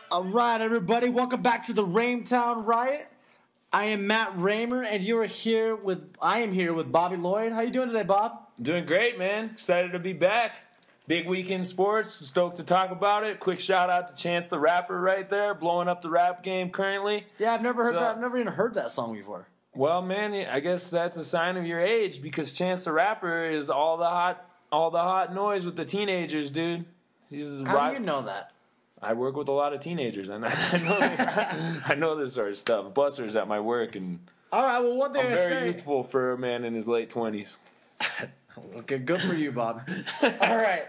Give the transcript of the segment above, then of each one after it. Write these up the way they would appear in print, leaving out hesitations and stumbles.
All right, everybody, welcome back to the Raintown Riot. I am Matt Raymer, and I am here with Bobby Lloyd. How you doing today, Bob? Doing great, man. Excited to be back. Big weekend sports. Stoked to talk about it. Quick shout out to Chance the Rapper right there, blowing up the rap game currently. Yeah, I've never heard that. I've never even heard that song before. Well, man, I guess that's a sign of your age because Chance the Rapper is all the hot noise with the teenagers, dude. How do you know that? I work with a lot of teenagers, and I know this sort of stuff. Busters at my work, and all right. Well, one thing I'm very youthful for a man in his late 20s. Okay, good for you, Bob. All right.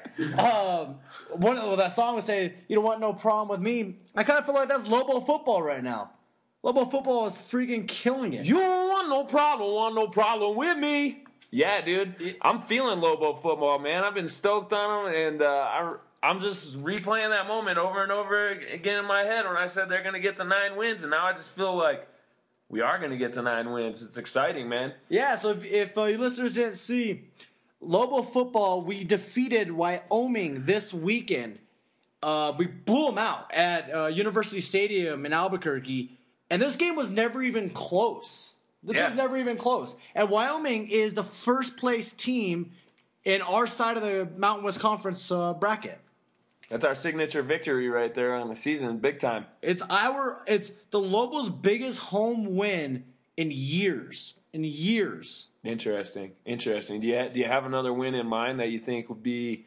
That song was saying, "You don't want no problem with me." I kind of feel like that's Lobo football right now. Lobo football is freaking killing it. You don't want no problem with me. Yeah, dude. I'm feeling Lobo football, man. I've been stoked on them, and I'm just replaying that moment over and over again in my head when I said they're going to get to 9 wins, and now I just feel like we are going to get to 9 wins. It's exciting, man. Yeah, so if your listeners didn't see, Lobo football, we defeated Wyoming this weekend. We blew them out at University Stadium in Albuquerque, and this game was never even close. This was never even close. And Wyoming is the first place team in our side of the Mountain West Conference bracket. That's our signature victory right there on the season, big time. It's the Lobos' biggest home win in years. Interesting. Do you have another win in mind that you think would be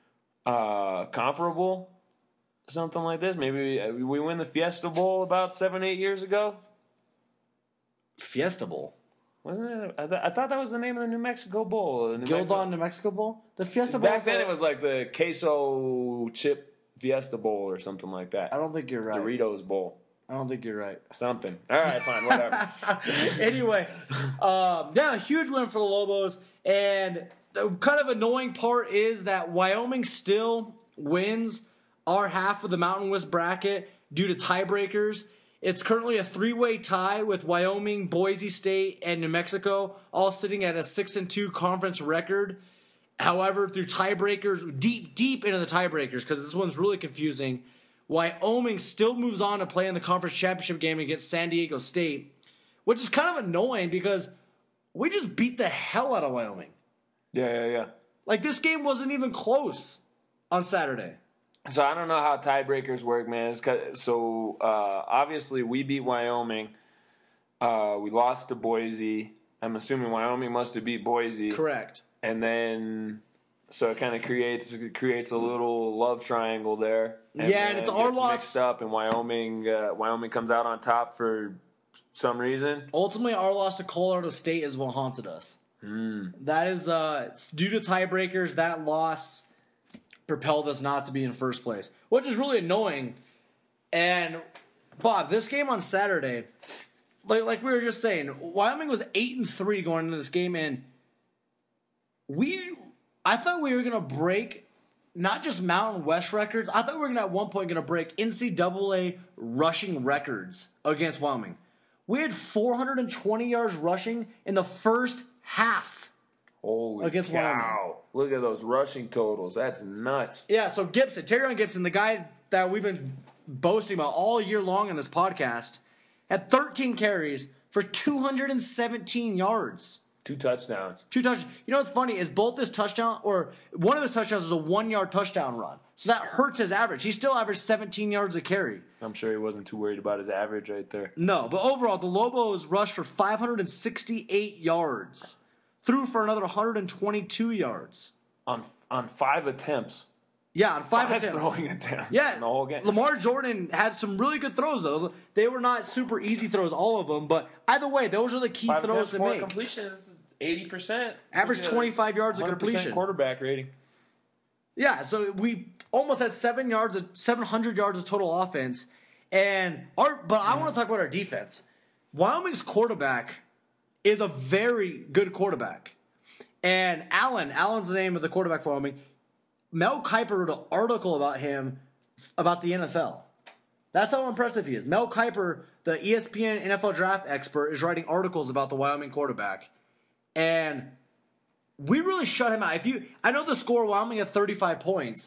comparable? Something like this? Maybe we win the Fiesta Bowl about 7-8 years ago. Fiesta Bowl. Wasn't it? I thought that was the name of the New Mexico Bowl. Gildan, New Mexico Bowl? The Fiesta Bowl? Back then it was like the queso chip Fiesta Bowl or something like that. I don't think you're right. Doritos Bowl. I don't think you're right. Something. All right, fine, whatever. Anyway, a huge win for the Lobos. And the kind of annoying part is that Wyoming still wins our half of the Mountain West bracket due to tiebreakers. It's currently a 3-way tie with Wyoming, Boise State, and New Mexico, all sitting at a 6-2 conference record. However, through tiebreakers, deep into the tiebreakers, because this one's really confusing, Wyoming still moves on to play in the conference championship game against San Diego State, which is kind of annoying because we just beat the hell out of Wyoming. Yeah. Like, this game wasn't even close on Saturday. So I don't know how tiebreakers work, man. Obviously we beat Wyoming. We lost to Boise. I'm assuming Wyoming must have beat Boise. Correct. And then, so it kind of creates a little love triangle there. And it's our loss mixed up, and Wyoming comes out on top for some reason. Ultimately, our loss to Colorado State is what haunted us. That is due to tiebreakers. That loss propelled us not to be in first place, which is really annoying. And Bob, this game on Saturday, like we were just saying, Wyoming was 8-3 going into this game, and I thought we were gonna break not just Mountain West records. I thought we were gonna at one point break NCAA rushing records against Wyoming. We had 420 yards rushing in the first half. Holy against cow. Wyoming. Look at those rushing totals. That's nuts. Yeah, so Terrion Gibson, the guy that we've been boasting about all year long in this podcast, had 13 carries for 217 yards. 2 touchdowns. You know what's funny is both his touchdown, or one of his touchdowns is a 1-yard touchdown run. So that hurts his average. He still averaged 17 yards a carry. I'm sure he wasn't too worried about his average right there. No, but overall, the Lobos rushed for 568 yards. Threw for another 122 yards. On 5 attempts. Yeah, on 5 attempts. Throwing attempts. Yeah. In the whole game. Lamar Jordan had some really good throws, though. They were not super easy throws, all of them, but either way, those are the key throws to make. Completion is 80%. Average 25 yards of completion. Quarterback rating. Yeah, so we almost had 700 yards of total offense. But I want to talk about our defense. Wyoming's quarterback is a very good quarterback. And Allen's the name of the quarterback for Wyoming. Mel Kiper wrote an article about him, about the NFL. That's how impressive he is. Mel Kiper, the ESPN NFL draft expert, is writing articles about the Wyoming quarterback. And we really shut him out. I know the score, Wyoming had 35 points.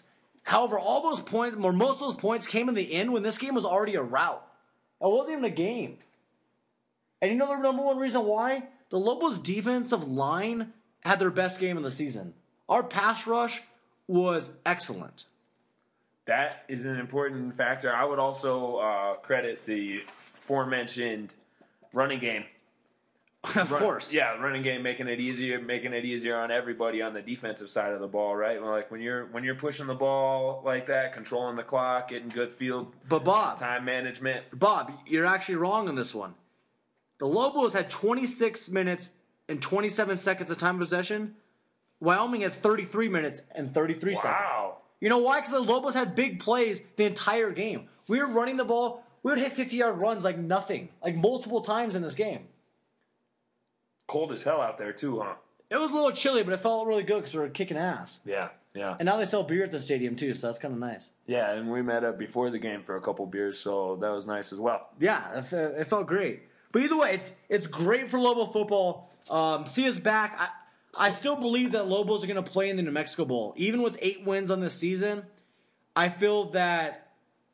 However, all those points, or most of those points, came in the end when this game was already a rout. It wasn't even a game. And you know the number one reason why? The Lobos' defensive line had their best game of the season. Our pass rush was excellent. That is an important factor. I would also credit the aforementioned running game. Of course. Yeah, running game making it easier on everybody on the defensive side of the ball, right? Well, like when you're pushing the ball like that, controlling the clock, getting good field time management. Bob, you're actually wrong on this one. The Lobos had 26 minutes and 27 seconds of time possession. Wyoming had 33 minutes and 33 seconds. Wow. You know why? Because the Lobos had big plays the entire game. We were running the ball. We would hit 50-yard runs like nothing, like multiple times in this game. Cold as hell out there too, huh? It was a little chilly, but it felt really good because we were kicking ass. Yeah. And now they sell beer at the stadium too, so that's kind of nice. Yeah, and we met up before the game for a couple beers, so that was nice as well. Yeah, it felt great. But either way, it's great for Lobo football. See us back. I still believe that Lobos are going to play in the New Mexico Bowl. Even with 8 wins on this season, I feel that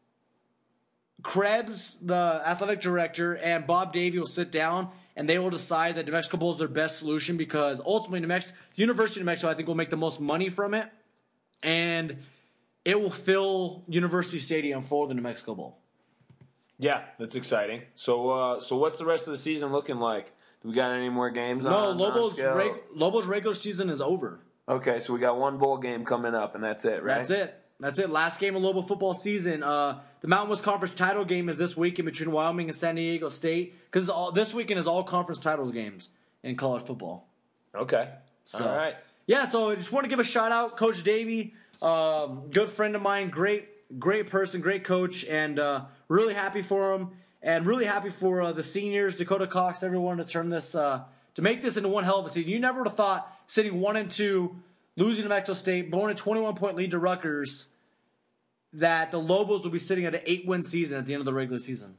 Krebs, the athletic director, and Bob Davie will sit down and they will decide that New Mexico Bowl is their best solution because ultimately the University of New Mexico, I think, will make the most money from it. And it will fill University Stadium for the New Mexico Bowl. Yeah, that's exciting. So what's the rest of the season looking like? Do we got any more games on? No, Lobos regular season is over. Okay, so we got one bowl game coming up, and that's it, right? That's it. Last game of Lobo football season. The Mountain West Conference title game is this weekend between Wyoming and San Diego State. Because this weekend is all conference titles games in college football. Okay. All right. Yeah, so I just want to give a shout out, Coach Davie, good friend of mine, great person, great coach, and really happy for him, and really happy for the seniors, Dakota Cox, everyone to turn this to make this into one hell of a season. You never would have thought sitting 1-2. Losing to Mexico State, blowing a 21-point lead to Rutgers, that the Lobos will be sitting at an 8-win season at the end of the regular season.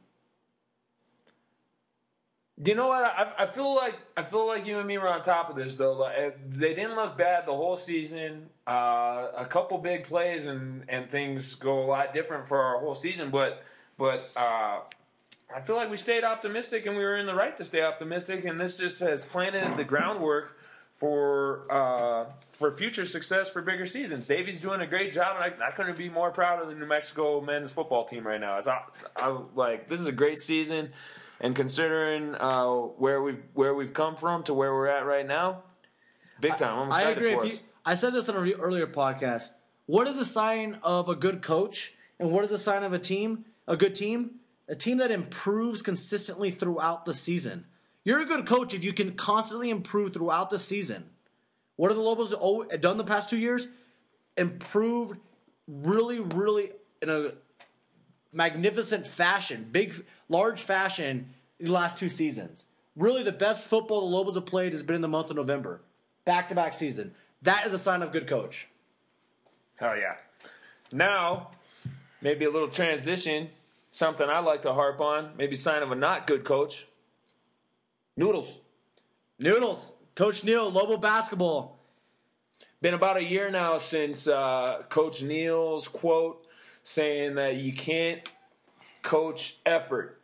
You know what? I feel like you and me were on top of this though. They didn't look bad the whole season. A couple big plays and things go a lot different for our whole season. But I feel like we stayed optimistic and we were in the right to stay optimistic. And this just has planted the groundwork for future success for bigger seasons. Davey's doing a great job, and I couldn't be more proud of the New Mexico men's football team right now. This is a great season, and considering where we've come from to where we're at right now, big time. I'm excited for us. I said this on an earlier podcast. What is a sign of a good coach, and what is a sign of a team? A good team, a team that improves consistently throughout the season. You're a good coach if you can constantly improve throughout the season. What have the Lobos done the past 2 years? Improved really, really in a magnificent fashion, large fashion the last 2 seasons. Really the best football the Lobos have played has been in the month of November. Back-to-back season. That is a sign of good coach. Hell yeah. Now, maybe a little transition, something I like to harp on, maybe a sign of a not good coach. Noodles. Coach Neal, Lobo basketball. Been about a year now since Coach Neal's quote saying that you can't coach effort.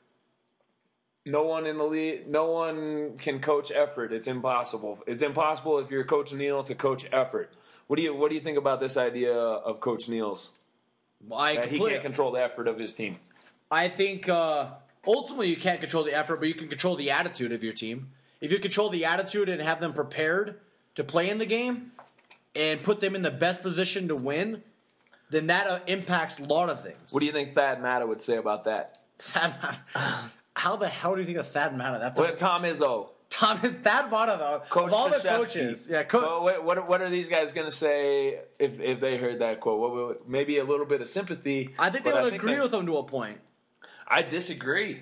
No one in the league, no one can coach effort. It's impossible. It's impossible if you're Coach Neal to coach effort. What do you think about this idea of Coach Neal's? That he can't control the effort of his team. I think ultimately you can't control the effort, but you can control the attitude of your team. If you control the attitude and have them prepared to play in the game and put them in the best position to win, then that impacts a lot of things. What do you think Thad Matta would say about that? Thad Matta? How the hell do you think of Thad Matta? Tom Izzo. Thad Matta, though. Coach of all Krzyzewski. The coaches. Yeah, what are these guys going to say if they heard that quote? Maybe a little bit of sympathy. I think they would agree with him to a point. I disagree.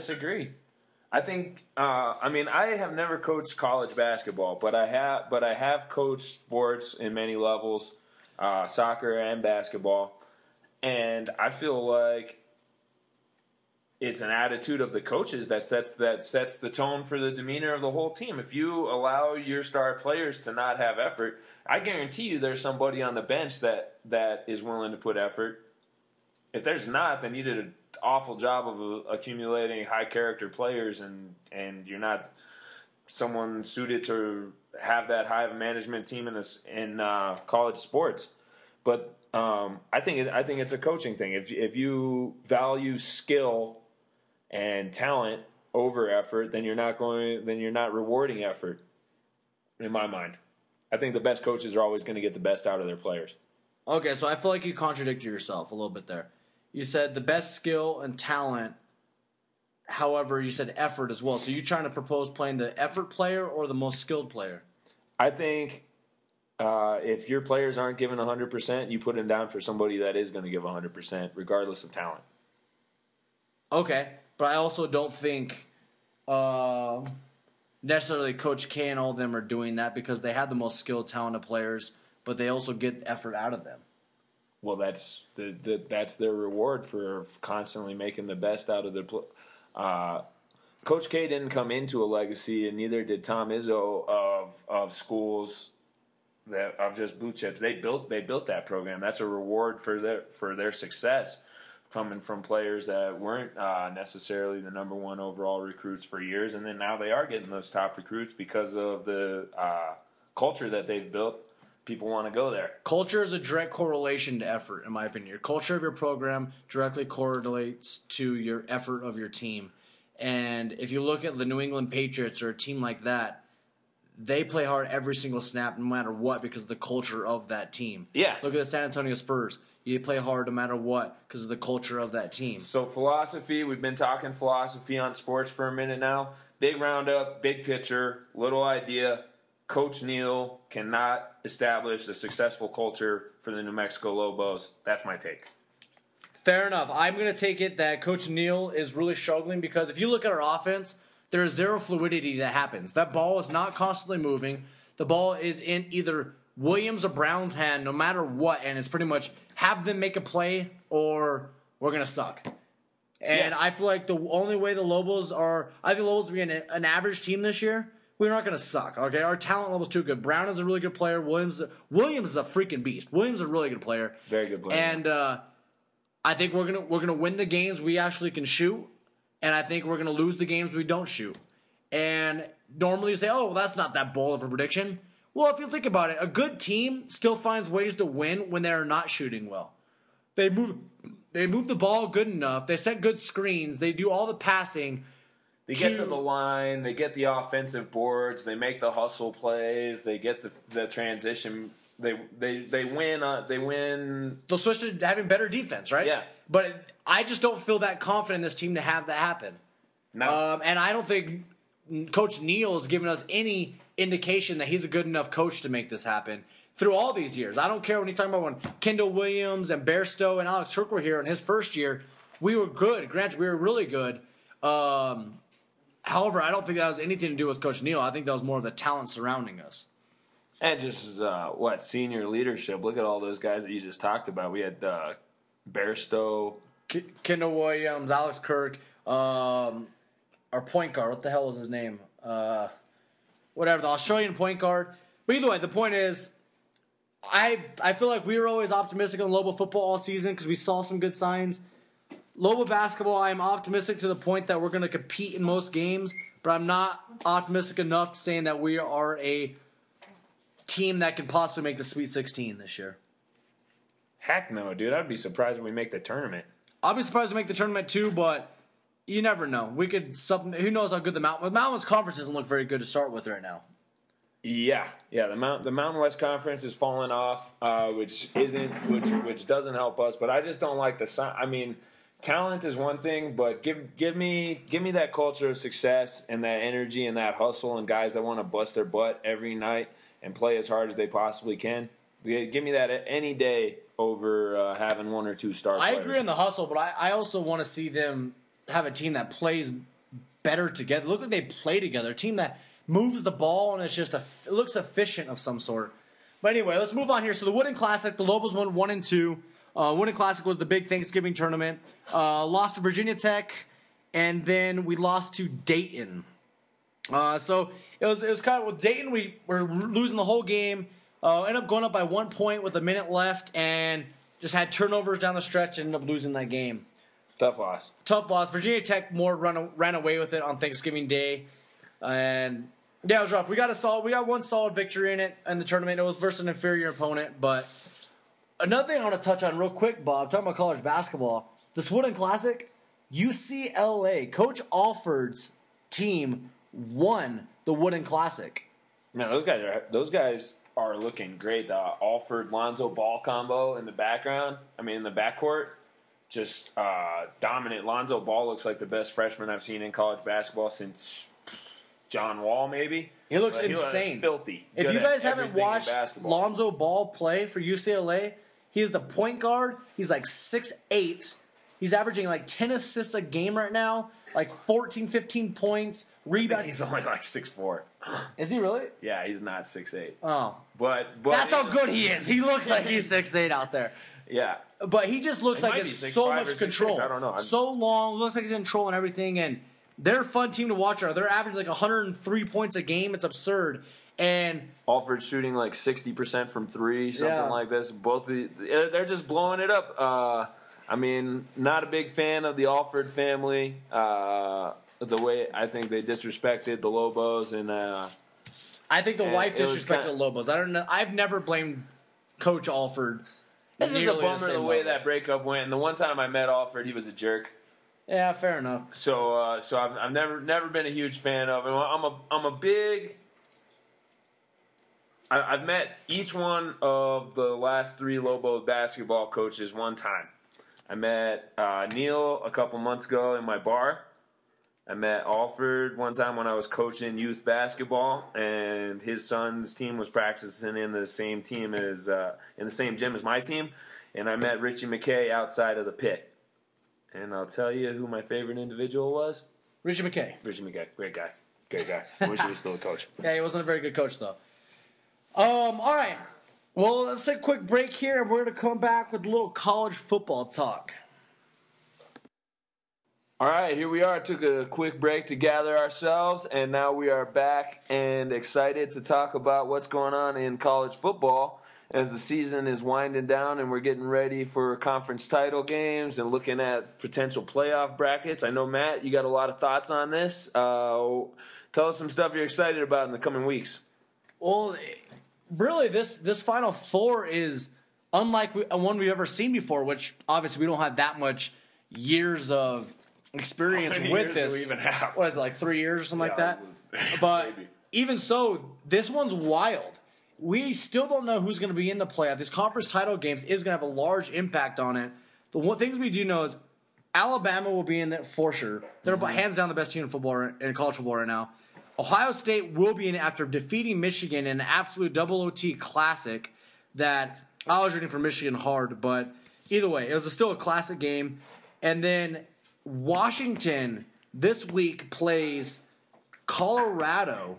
I think. I have never coached college basketball, but I have coached sports in many levels, soccer and basketball, and I feel like it's an attitude of the coaches that sets the tone for the demeanor of the whole team. If you allow your star players to not have effort, I guarantee you there's somebody on the bench that is willing to put effort. If there's not, then you did an awful job of accumulating high character players, and you're not someone suited to have that high of a management team in college sports. But I think it's a coaching thing. If you value skill and talent over effort, then you're not rewarding effort. In my mind, I think the best coaches are always going to get the best out of their players. Okay, so I feel like you contradicted yourself a little bit there. You said the best skill and talent. However, you said effort as well. So you're trying to propose playing the effort player or the most skilled player? I think if your players aren't giving 100%, you put them down for somebody that is going to give 100%, regardless of talent. Okay, but I also don't think necessarily Coach K and all of them are doing that because they have the most skilled, talented players, but they also get effort out of them. Well, that's their reward for constantly making the best out of their Coach K didn't come into a legacy, and neither did Tom Izzo of schools of just blue chips. They built that program. That's a reward for their success, coming from players that weren't necessarily the number one overall recruits for years, and then now they are getting those top recruits because of the culture that they've built. People want to go there. Culture is a direct correlation to effort, in my opinion. Your culture of your program directly correlates to your effort of your team. And if you look at the New England Patriots or a team like that, they play hard every single snap no matter what because of the culture of that team. Yeah. Look at the San Antonio Spurs. You play hard no matter what because of the culture of that team. So philosophy, we've been talking philosophy on sports for a minute now. Big roundup, big picture, little idea. Coach Neal cannot establish a successful culture for the New Mexico Lobos. That's my take. Fair enough. I'm going to take it that Coach Neal is really struggling because if you look at our offense, there is zero fluidity that happens. That ball is not constantly moving. The ball is in either Williams or Brown's hand no matter what, and it's pretty much have them make a play or we're going to suck. And I feel like the only way the Lobos are – I think the Lobos will be an average team this year. We're not going to suck, okay? Our talent level is too good. Brown is a really good player. Williams is a freaking beast. Williams is a really good player. Very good player. And I think we're gonna win the games we actually can shoot, and I think we're gonna lose the games we don't shoot. And normally you say, oh, well, that's not that bold of a prediction. Well, if you think about it, a good team still finds ways to win when they're not shooting well. They move the ball good enough. They set good screens. They do all the passing. They get to the line. They get the offensive boards. They make the hustle plays. They get the transition. They win. They win. They'll switch to having better defense, right? Yeah. But I just don't feel that confident in this team to have that happen. No. And I don't think Coach Neal has given us any indication that he's a good enough coach to make this happen through all these years. I don't care when you're talking about when Kendall Williams and Bairstow and Alex Kirk were here in his first year. We were good. Granted, we were really good. However, I don't think that has anything to do with Coach Neal. I think that was more of the talent surrounding us. And just, senior leadership. Look at all those guys that you just talked about. We had Bairstow. Kendall Williams, Alex Kirk, our point guard. What the hell was his name? Whatever, the Australian point guard. But either way, the point is, I feel like we were always optimistic on Lobo football all season because we saw some good signs. Lobo basketball, I am optimistic to the point that we're going to compete in most games, but I'm not optimistic enough to saying that we are a team that can possibly make the Sweet 16 this year. Heck no, dude. I'd be surprised when we make the tournament. I'll be surprised to make the tournament too, but you never know. We could who knows how good the Mountain West Conference doesn't look very good to start with right now. Yeah. The Mountain West Conference is falling off, which doesn't help us. But I just don't like the sign. I mean, talent is one thing, but give me that culture of success and that energy and that hustle and guys that want to bust their butt every night and play as hard as they possibly can. Give me that any day over having one or two star players. I agree on the hustle, but I also want to see them have a team that plays better together. Look like they play together. A team that moves the ball and it's just it looks efficient of some sort. But anyway, let's move on here. So the Wooden Classic, the Lobos won 1-2. Wooden Classic was the big Thanksgiving tournament. Lost to Virginia Tech and then we lost to Dayton. So it was kind of with Dayton. We were losing the whole game. Ended up going up by 1 point with a minute left, and just had turnovers down the stretch and ended up losing that game. Tough loss. Virginia Tech ran away with it on Thanksgiving Day, and yeah, it was rough. We got one solid victory in the tournament. It was versus an inferior opponent, but another thing I want to touch on real quick, Bob, talking about college basketball, this Wooden Classic, UCLA, Coach Alford's team won the Wooden Classic. Man, those guys are looking great. The Alford Lonzo Ball combo in the background. I mean, in the backcourt, just dominant. Lonzo Ball looks like the best freshman I've seen in college basketball since John Wall, maybe. He looks insane. Filthy. If you guys haven't watched Lonzo Ball play for UCLA, he is the point guard. He's like 6'8". He's averaging like 10 assists a game right now, like 14, 15 points, rebound. He's only like 6'4". Is he really? Yeah, he's not 6'8". Oh. But that's how good he is. He looks like he's 6'8" out there. Yeah. But he just looks like it's so much control. 6'6". I don't know. So long, looks like he's in control and everything, and they're a fun team to watch. They're averaging like 103 points a game. It's absurd. And Alford's shooting like 60% from three, something like this. They're just blowing it up. I mean, not a big fan of the Alford family. The way I think they disrespected the Lobos, and I think the wife disrespected the Lobos. I don't know. I've never blamed Coach Alford. It's just a bummer the way that breakup went. And the one time I met Alford, he was a jerk. Yeah, fair enough. So I've never been a huge fan of him. I'm a big. I've met each one of the last three Lobo basketball coaches one time. I met Neil a couple months ago in my bar. I met Alford one time when I was coaching youth basketball, and his son's team was practicing in the same team as in the same gym as my team. And I met Richie McKay outside of the pit. And I'll tell you who my favorite individual was. Richie McKay. Richie McKay, great guy. I wish he was still a coach. Yeah, he wasn't a very good coach though. All right. Well, let's take a quick break here, and we're going to come back with a little college football talk. All right, here we are. Took a quick break to gather ourselves, and now we are back and excited to talk about what's going on in college football as the season is winding down and we're getting ready for conference title games and looking at potential playoff brackets. I know, Matt, you got a lot of thoughts on this. Tell us some stuff you're excited about in the coming weeks. Well, really, this Final Four is unlike one we've ever seen before, which obviously we don't have that much years of experience How many with years this. do we even have? What is it, like 3 years or something like that? But maybe. Even so, this one's wild. We still don't know who's going to be in the playoff. This conference title games is going to have a large impact on it. The one things we do know is Alabama will be in it for sure. They're hands down the best team in football in college football right now. Ohio State will be in it after defeating Michigan in an absolute double OT classic that I was rooting for Michigan hard, but either way, it was still a classic game. And then Washington this week plays Colorado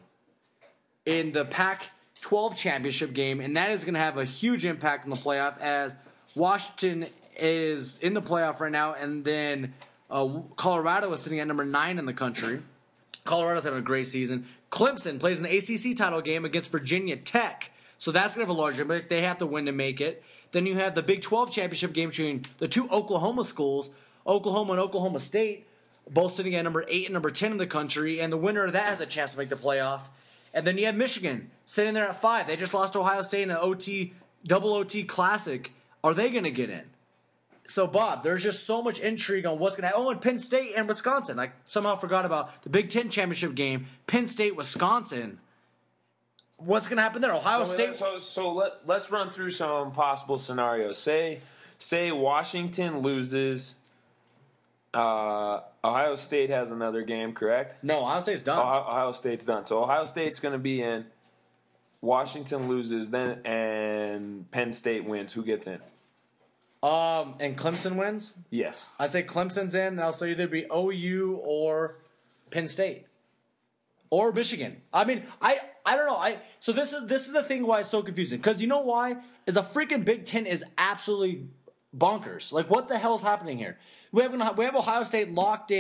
in the Pac-12 championship game, and that is going to have a huge impact on the playoff as Washington is in the playoff right now, and then Colorado is sitting at number 9 in the country. Colorado's having a great season. Clemson plays an ACC title game against Virginia Tech, so that's going to have a large impact. They have to win to make it. Then you have the Big 12 championship game between the two Oklahoma schools, Oklahoma and Oklahoma State, both sitting at number 8 and number 10 in the country, and the winner of that has a chance to make the playoff. And then you have Michigan sitting there at 5. They just lost to Ohio State in an double OT classic. Are they going to get in? So, Bob, there's just so much intrigue on what's going to happen. Oh, and Penn State and Wisconsin. I somehow forgot about the Big Ten championship game. Penn State, Wisconsin. What's going to happen there? Ohio State. So let's run through some possible scenarios. Say Washington loses. Ohio State has another game, correct? No, Ohio State's done. Ohio State's done. So Ohio State's going to be in. Washington loses, then and Penn State wins. Who gets in? And Clemson wins? Yes. I say Clemson's in, and I'll say either be OU or Penn State. Or Michigan. I mean, I don't know. So this is the thing why it's so confusing. Because you know why? Is the freaking Big Ten is absolutely bonkers. Like, what the hell's happening here? We have Ohio State locked in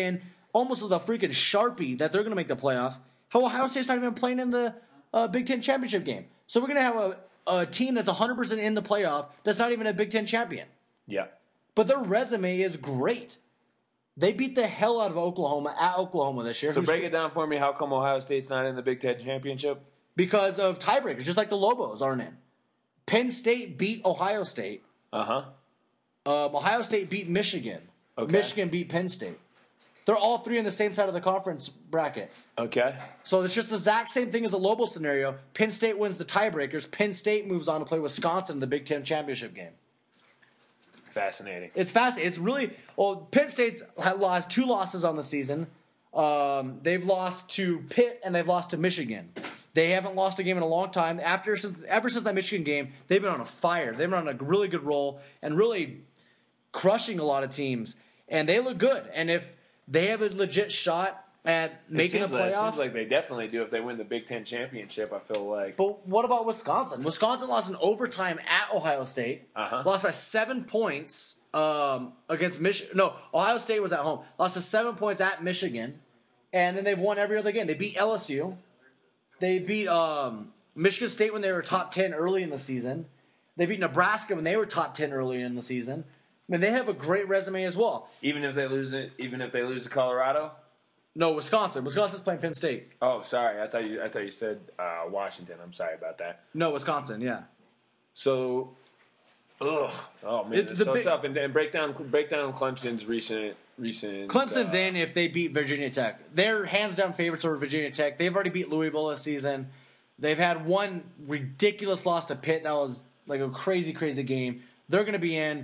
almost with a freaking Sharpie that they're going to make the playoff. How Ohio State's not even playing in the Big Ten championship game. So we're going to have a team that's 100% in the playoff that's not even a Big Ten champion. Yeah. But their resume is great. They beat the hell out of Oklahoma at Oklahoma this year. So break it down for me. How come Ohio State's not in the Big Ten championship? Because of tiebreakers, just like the Lobos aren't in. Penn State beat Ohio State. Uh-huh. Ohio State beat Michigan. Okay. Michigan beat Penn State. They're all three on the same side of the conference bracket. Okay. So it's just the exact same thing as a Lobo scenario. Penn State wins the tiebreakers. Penn State moves on to play Wisconsin in the Big Ten championship game. Fascinating. It's fascinating. It's really Penn State's had lost 2 losses on the season. They've lost to Pitt and they've lost to Michigan. They haven't lost a game in a long time. Ever since that Michigan game, they've been on a fire. They've been on a really good roll and really crushing a lot of teams. And they look good. And if they have a legit shot at making a playoff, it seems like they definitely do if they win the Big Ten championship. I feel like. But what about Wisconsin? Wisconsin lost in overtime at Ohio State. Uh-huh. Lost by 7 points against Michigan. No, Ohio State was at home. Lost to 7 points at Michigan, and then they've won every other game. They beat LSU. They beat Michigan State when they were top 10 early in the season. They beat Nebraska when they were top 10 early in the season. I mean, they have a great resume as well. Even if they lose to Colorado. No, Wisconsin. Wisconsin's playing Penn State. Oh, sorry. I thought you said Washington. I'm sorry about that. No, Wisconsin. Yeah. So, oh man, it's so tough. And break down Clemson's recent. Clemson's in if they beat Virginia Tech. They're hands down favorites over Virginia Tech. They've already beat Louisville this season. They've had one ridiculous loss to Pitt that was like a crazy game. They're going to be in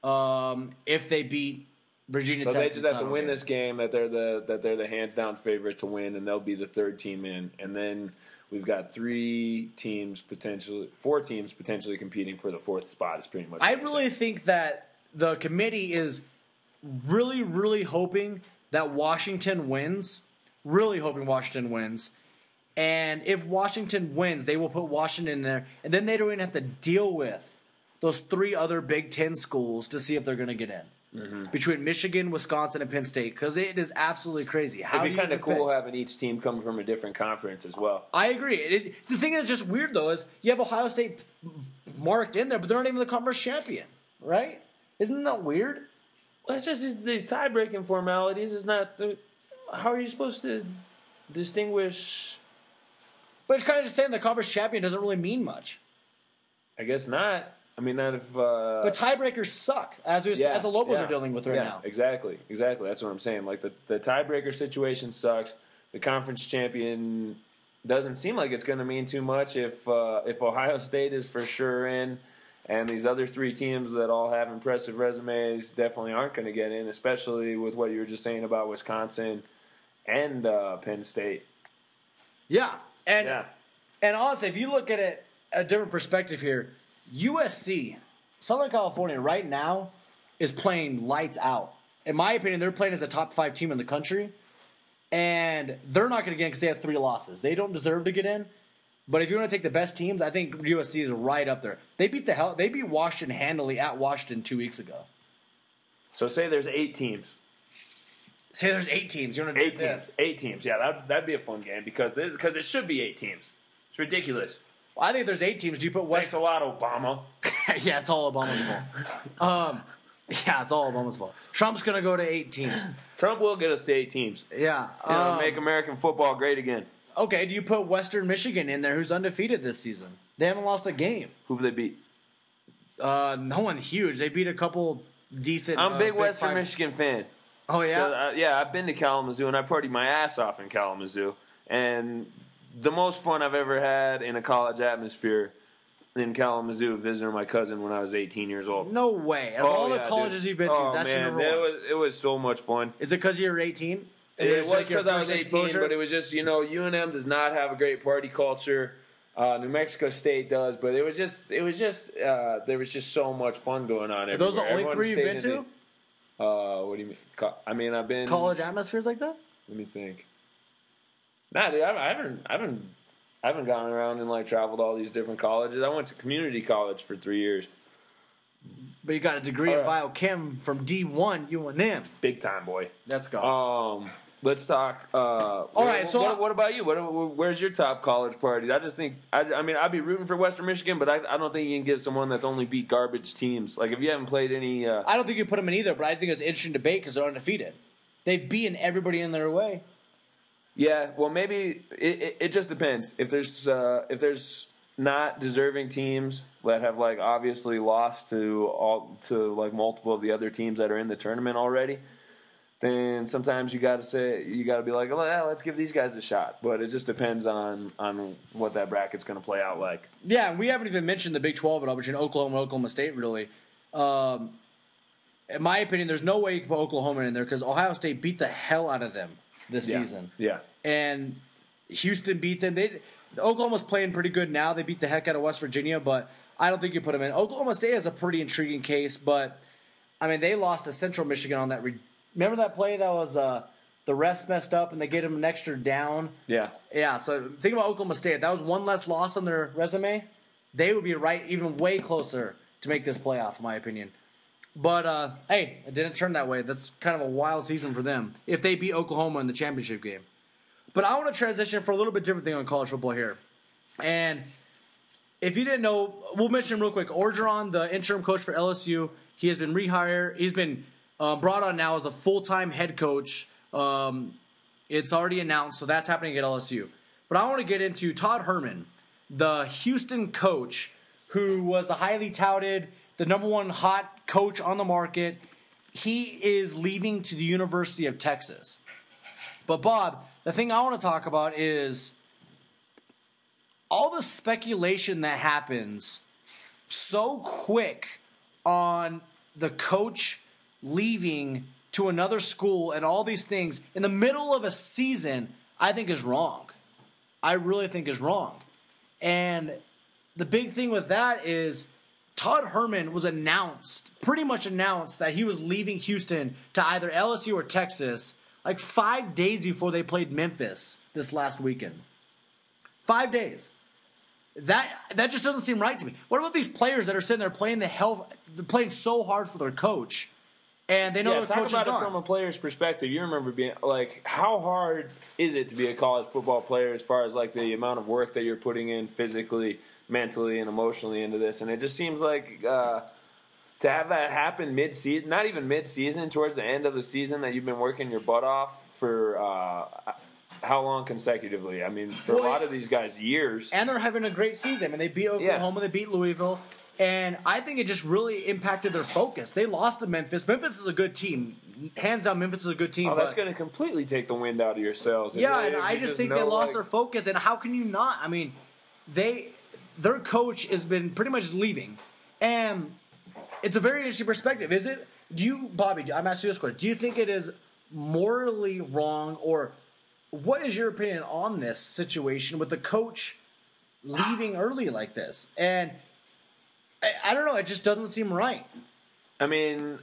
if they beat Virginia Tech. So they just have to win this game. That they're the hands down favorite to win, and they'll be the 3rd team in. And then we've got 4 teams potentially competing for the 4th spot. Is pretty much. I really think that the committee is really, really hoping that Washington wins. Really hoping Washington wins. And if Washington wins, they will put Washington in there, and then they don't even have to deal with those 3 other Big Ten schools to see if they're going to get in. Mm-hmm. Between Michigan, Wisconsin, and Penn State, because it is absolutely crazy. It'd be kind of cool having each team come from a different conference as well. I agree. The thing that's just weird, though, is you have Ohio State marked in there, but they're not even the conference champion, right? Isn't that weird? Well, it's just these tie-breaking formalities. It's not. How are you supposed to distinguish? But it's kind of just saying the conference champion doesn't really mean much. I guess not. I mean, not if. But tiebreakers suck, as the Lobos are dealing with right now. Exactly. That's what I'm saying. Like the tiebreaker situation sucks. The conference champion doesn't seem like it's going to mean too much if Ohio State is for sure in, and these other 3 teams that all have impressive resumes definitely aren't going to get in, especially with what you were just saying about Wisconsin and Penn State. Yeah, and honestly, if you look at it a different perspective here. USC, Southern California, right now is playing lights out. In my opinion, they're playing as a top 5 team in the country, and they're not going to get in because they have 3 losses. They don't deserve to get in. But if you want to take the best teams, I think USC is right up there. They beat Washington handily at Washington 2 weeks ago. So say there's 8 teams. Say there's 8 teams. You want to do 8 teams? 8 teams. Yeah, that'd be a fun game because it should be 8 teams. It's ridiculous. I think there's 8 teams. Do you put West? Thanks a lot, Obama. Yeah, it's all Obama's fault. Yeah, it's all Obama's fault. Trump's going to go to 8 teams. Trump will get us to 8 teams. Yeah. Make American football great again. Okay, do you put Western Michigan in there, who's undefeated this season? They haven't lost a game. Who have they beat? No one huge. They beat a couple decent. I'm a big Western Michigan fan. Oh, yeah? I've been to Kalamazoo, and I partied my ass off in Kalamazoo. And the most fun I've ever had in a college atmosphere in Kalamazoo visiting my cousin when I was 18 years old. No way. Of all the colleges you've been to, that's your number one. It was so much fun. Is it because you were 18? It was because I was 18, but it was just, UNM does not have a great party culture. New Mexico State does, but there was just there was just so much fun going on everywhere. Are those the only 3 you've been to? What do you mean? I mean, I've been college atmospheres like that. Let me think. Nah, dude, I haven't gone around and traveled to all these different colleges. I went to community college for 3 years. But you got a degree in biochem from D1 UNM. Big time, boy. Let's go. let's talk. All right, so what about you? Where's your top college party? I just think, I mean, I'd be rooting for Western Michigan, but I don't think you can give someone that's only beat garbage teams. Like, if you haven't played any. I don't think you put them in either, but I think it's an interesting debate because they're undefeated. They've beaten everybody in their way. Yeah, well, maybe it just depends. If there's not deserving teams that have like obviously lost to like multiple of the other teams that are in the tournament already, then sometimes you got to be like, oh, yeah, let's give these guys a shot. But it just depends on what that bracket's going to play out like. Yeah, and we haven't even mentioned the Big 12 at all between Oklahoma and Oklahoma State, really. In my opinion, there's no way you can put Oklahoma in there because Ohio State beat the hell out of them this season. Yeah. And Houston beat them. Oklahoma's playing pretty good now. They beat the heck out of West Virginia, but I don't think you put them in. Oklahoma State has a pretty intriguing case, but, I mean, they lost to Central Michigan on that. Remember that play that was the refs messed up and they gave them an extra down? Yeah. Yeah, so think about Oklahoma State. If that was one less loss on their resume, they would be even way closer to make this playoff, in my opinion. But, hey, it didn't turn that way. That's kind of a wild season for them if they beat Oklahoma in the championship game. But I want to transition for a little bit different thing on college football here. And if you didn't know, we'll mention real quick, Orgeron, the interim coach for LSU, he has been rehired. He's been brought on now as a full-time head coach. It's already announced, so that's happening at LSU. But I want to get into Todd Herman, the Houston coach, who was the highly touted, the number one hot coach on the market. He is leaving to the University of Texas. But Bob, the thing I want to talk about is all the speculation that happens so quick on the coach leaving to another school and all these things in the middle of a season, I think is wrong. I really think is wrong. And the big thing with that is Todd Herman was pretty much announced that he was leaving Houston to either LSU or Texas like 5 days before they played Memphis this last weekend. 5 days. That just doesn't seem right to me. What about these players that are sitting there playing so hard for their coach, and they know their coach is gone? Talk about it from a player's perspective. You remember being like, how hard is it to be a college football player as far as like the amount of work that you're putting in physically, mentally, and emotionally into this? And it just seems like to have that happen mid-season, not even mid-season, towards the end of the season that you've been working your butt off for how long consecutively? I mean, for a lot of these guys, years. And they're having a great season. I mean, they beat Oklahoma, they beat Louisville, and I think it just really impacted their focus. They lost to Memphis. Memphis is a good team. Hands down, Memphis is a good team. Oh, that's going to completely take the wind out of your sails. Yeah, and I just think they lost their focus, and how can you not? I mean, their coach has been pretty much leaving, and it's a very interesting perspective. Is it? Bobby, I'm asking you this question. Do you think it is morally wrong, or what is your opinion on this situation with the coach leaving early like this? And I don't know. It just doesn't seem right. I mean,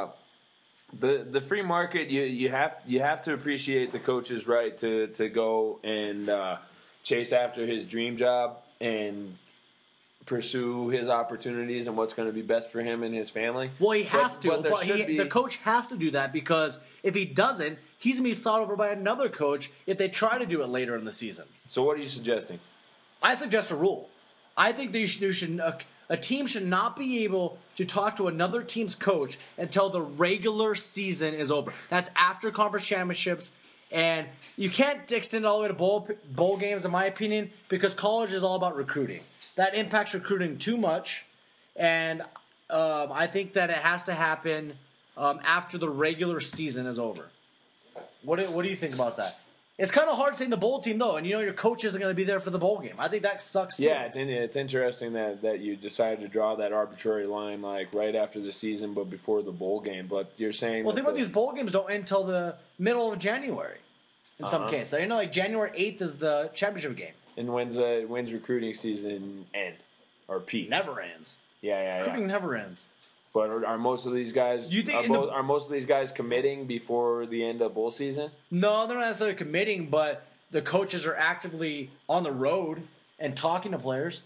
the free market, you have to appreciate the coach's right to go and chase after his dream job and pursue his opportunities and what's going to be best for him and his family. Well, he has to. But the coach has to do that because if he doesn't, he's going to be sought over by another coach if they try to do it later in the season. So what are you suggesting? I suggest a rule. I think a team should not be able to talk to another team's coach until the regular season is over. That's after conference championships. And you can't extend it all the way to bowl games, in my opinion, because college is all about recruiting. That impacts recruiting too much, and I think that it has to happen after the regular season is over. What do you think about that? It's kind of hard saying the bowl team, though, and you know your coach isn't going to be there for the bowl game. I think that sucks, too. Yeah, it's interesting that you decided to draw that arbitrary line like right after the season but before the bowl game. But you're saying... Well, think about these bowl games don't end until the middle of January in some cases. So, you know, like January 8th is the championship game. And when's recruiting season end or peak? Never ends. Yeah. Recruiting never ends. But are most of these guys? Are most of these guys committing before the end of bowl season? No, they're not necessarily committing, but the coaches are actively on the road and talking to players.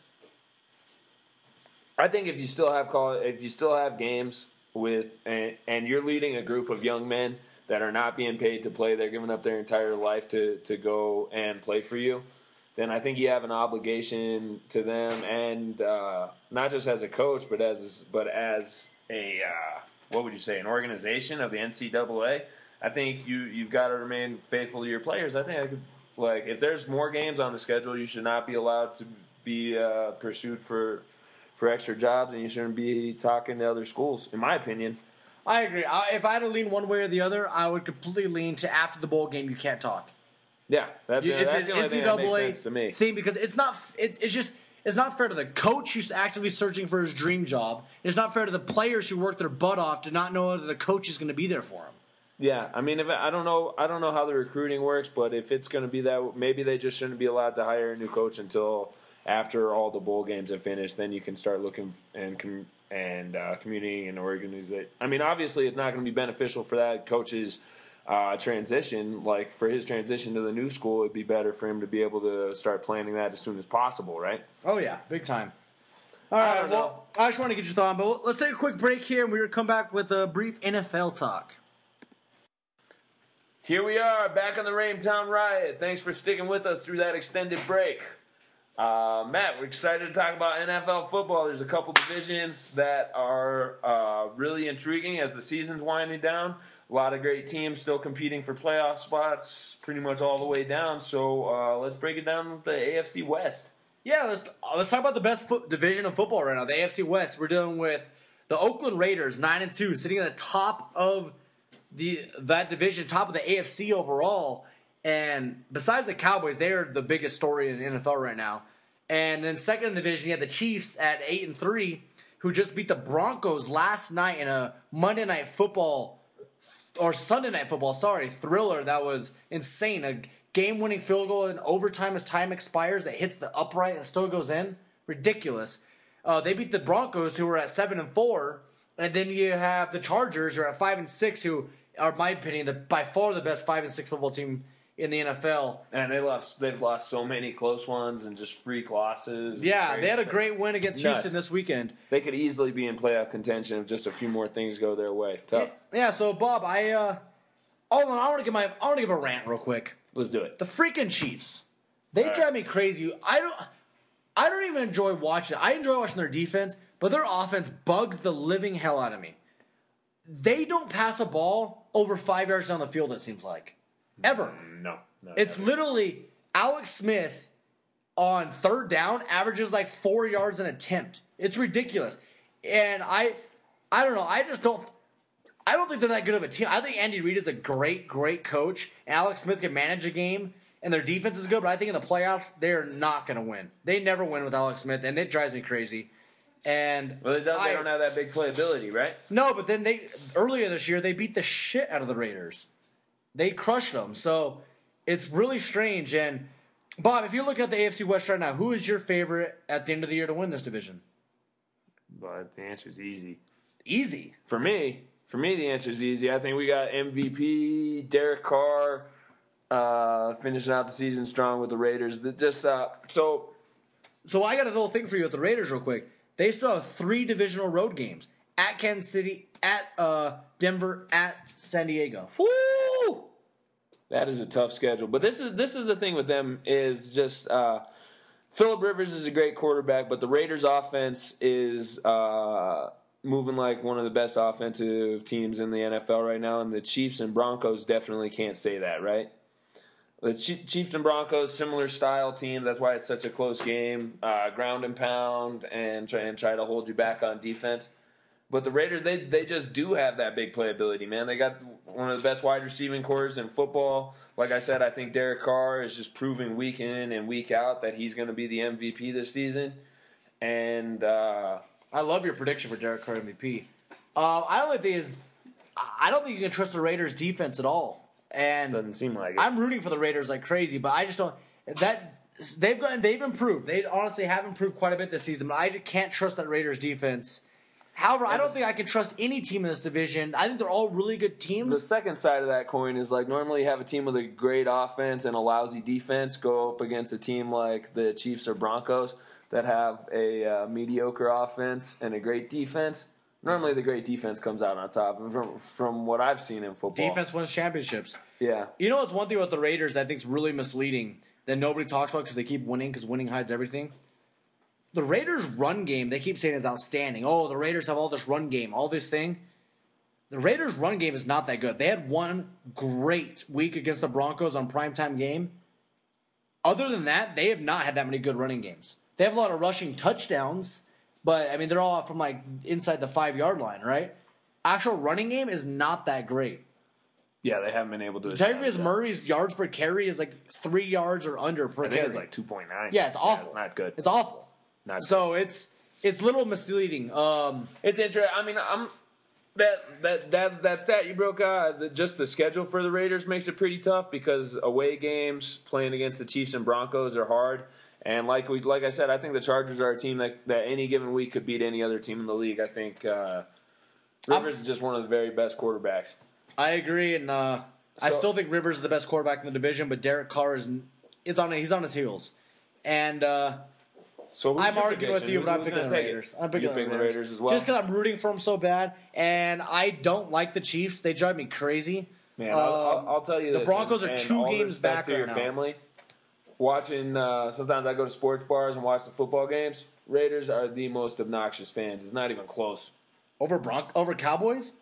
I think if you still have games with and you're leading a group of young men that are not being paid to play, they're giving up their entire life to go and play for you, then I think you have an obligation to them, and not just as a coach, but as a what would you say, an organization of the NCAA. I think you've got to remain faithful to your players. I think if there's more games on the schedule, you should not be allowed to be pursued for extra jobs, and you shouldn't be talking to other schools, in my opinion. I agree. If I had to lean one way or the other, I would completely lean to after the bowl game, you can't talk. Yeah, that's the only thing that makes sense to me. Thing, because it's not fair to the coach who's actively searching for his dream job. It's not fair to the players who work their butt off to not know whether the coach is going to be there for them. Yeah, I mean, I don't know how the recruiting works, but if it's going to be that, maybe they just shouldn't be allowed to hire a new coach until after all the bowl games have finished. Then you can start looking and communicating and organizing. I mean, obviously, it's not going to be beneficial for that coach's transition. Like for his transition to the new school, it'd be better for him to be able to start planning that as soon as possible, right? Oh yeah, big time. All right, well, I just want to get your thought on, but let's take a quick break here, and we're going to come back with a brief NFL talk. Here we are, back on the Raintown Riot. Thanks for sticking with us through that extended break. Matt, we're excited to talk about NFL football. There's a couple divisions that are really intriguing as the season's winding down. A lot of great teams still competing for playoff spots pretty much all the way down. So let's break it down with the AFC West. Yeah, let's talk about the best division of football right now, the AFC West. We're dealing with the Oakland Raiders, 9-2, sitting at the top of that division, top of the AFC overall. And besides the Cowboys, they're the biggest story in the NFL right now. And then second in the division, you had the Chiefs at 8-3, who just beat the Broncos last night in a Sunday Night Football thriller that was insane. A game-winning field goal in overtime as time expires that hits the upright and still goes in. Ridiculous. They beat the Broncos, who were at 7-4. And then you have the Chargers, who are at 5-6, who are, in my opinion, by far the best 5-6 football team in the NFL. And they've lost so many close ones and just freak losses. Yeah, they had a great win against Houston this weekend. They could easily be in playoff contention if just a few more things go their way. Tough. Yeah, so Bob, I want to give a rant real quick. Let's do it. The freaking Chiefs. They drive me crazy. I don't even enjoy watching it. I enjoy watching their defense, but their offense bugs the living hell out of me. They don't pass a ball over 5 yards down the field, it seems like. Ever. No. It's literally Alex Smith on third down averages like 4 yards an attempt. It's ridiculous. And I don't know. I don't think they're that good of a team. I think Andy Reid is a great, great coach. And Alex Smith can manage a game, and their defense is good. But I think in the playoffs, they're not going to win. They never win with Alex Smith, and it drives me crazy. And they don't have that big playability, right? No, but then earlier this year, they beat the shit out of the Raiders. They crushed them. So it's really strange. And Bob, if you're looking at the AFC West right now, who is your favorite at the end of the year to win this division? But the answer is easy. Easy? For me, the answer is easy. I think we got MVP, Derek Carr, finishing out the season strong with the Raiders. So I got a little thing for you with the Raiders real quick. They still have 3 divisional road games. At Kansas City, at Denver, at San Diego. Woo! That is a tough schedule. But this is the thing with them is just Phillip Rivers is a great quarterback, but the Raiders' offense is moving like one of the best offensive teams in the NFL right now, and the Chiefs and Broncos definitely can't say that, right? The Chiefs and Broncos, similar style team. That's why it's such a close game. Ground and pound and try to hold you back on defense. But the Raiders, they just do have that big playability, man. They got one of the best wide receiving cores in football. Like I said, I think Derek Carr is just proving week in and week out that he's going to be the MVP this season. And I love your prediction for Derek Carr MVP. I don't think you can trust the Raiders' defense at all. And doesn't seem like it. I'm rooting for the Raiders like crazy, but I just don't. They've improved. They honestly have improved quite a bit this season, but I just can't trust that Raiders defense. However, I don't think I can trust any team in this division. I think they're all really good teams. The second side of that coin is like normally you have a team with a great offense and a lousy defense go up against a team like the Chiefs or Broncos that have a mediocre offense and a great defense. Normally, the great defense comes out on top. From what I've seen in football, Defense wins championships. Yeah. You know what's one thing about the Raiders I think is really misleading that nobody talks about because they keep winning because winning hides everything? The Raiders' run game, they keep saying is outstanding. Oh, the Raiders have all this run game, all this thing. The Raiders' run game is not that good. They had one great week against the Broncos on primetime game. Other than that, they have not had that many good running games. They have a lot of rushing touchdowns, but, I mean, they're all from, like, inside the 5-yard line, right? Actual running game is not that great. Yeah, they haven't been able to. Jarvis Murray's yards per carry is like 3 yards or under per carry. I think it's like 2.9. Yeah, it's awful. Yeah, it's not good. It's awful. Not good. So it's a little misleading. It's interesting. I mean, that stat you broke out, just the schedule for the Raiders makes it pretty tough because away games playing against the Chiefs and Broncos are hard. And like I said, I think the Chargers are a team that any given week could beat any other team in the league. I think Rivers is just one of the very best quarterbacks. I agree, and I still think Rivers is the best quarterback in the division, but Derek Carr he's on his heels. And so I'm arguing with you, but I'm picking the Raiders. I'm picking the Raiders as well. Just because I'm rooting for them so bad, and I don't like the Chiefs. They drive me crazy. Man, I'll tell you this. The Broncos are and 2 games back to right your now. Family. Watching, sometimes I go to sports bars and watch the football games. Raiders are the most obnoxious fans. It's not even close. Over Cowboys?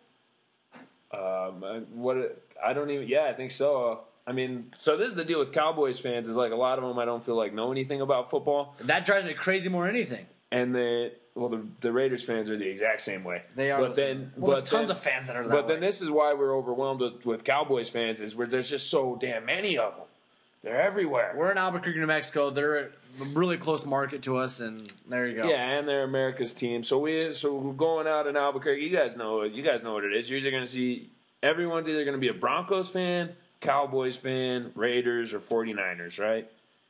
I don't even. Yeah, I think so. I mean, so this is the deal with Cowboys fans. Is like a lot of them I don't feel like know anything about football. That drives me crazy more than anything. And the Raiders fans are the exact same way. They are. But there's tons of fans that are that But way. then this is why we're overwhelmed with Cowboys fans is where there's just so damn many of them. They're everywhere. We're in Albuquerque, New Mexico. They're a really close market to us, and there you go. Yeah, and they're America's team. So we're going out in Albuquerque. You guys know what it is. You're either going to see everyone's either going to be a Broncos fan, Cowboys fan, Raiders, or 49ers, right?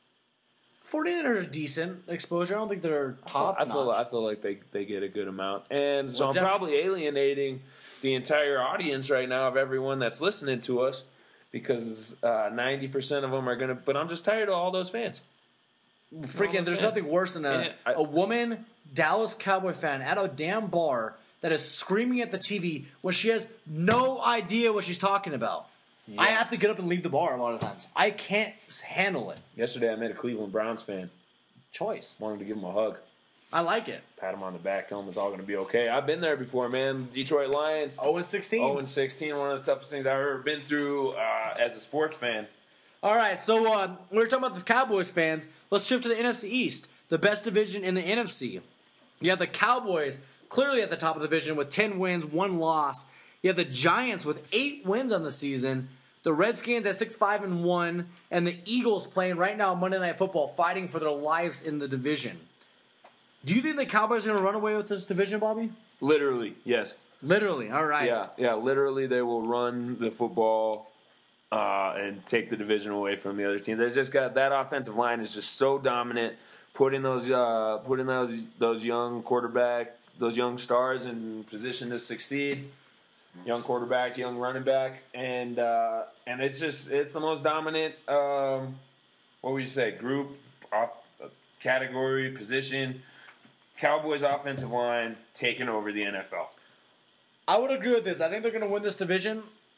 49ers are decent exposure. I don't think they're top. I feel like they get a good amount, and so I'm definitely. probably alienating the entire audience right now of everyone that's listening to us because 90% of them are gonna. But I'm just tired of all those fans. Freaking, there's nothing worse than a woman Dallas Cowboy fan at a damn bar that is screaming at the TV when she has no idea what she's talking about. Yeah. I have to get up and leave the bar a lot of times. I can't handle it. Yesterday, I met a Cleveland Browns fan. Choice. Wanted to give him a hug. I like it. Pat him on the back, tell him it's all going to be okay. I've been there before, man. Detroit Lions. 0-16. 0-16, one of the toughest things I've ever been through as a sports fan. All right, so we were talking about the Cowboys fans. Let's shift to the NFC East, the best division in the NFC. You have the Cowboys clearly at the top of the division with 10 wins, 1 loss. You have the Giants with 8 wins on the season. The Redskins at 6-5-1, and the Eagles playing right now on Monday Night Football, fighting for their lives in the division. Do you think the Cowboys are going to run away with this division, Bobby? Literally, yes. Literally, all right. Yeah. Literally, they will run the football and take the division away from the other teams. They just got that offensive line is just so dominant, putting those young quarterback, those young stars in position to succeed. Young quarterback, young running back, and it's the most dominant. What would you say? Group, off category, position. Cowboys offensive line taking over the NFL. I would agree with this. I think they're going to win this division.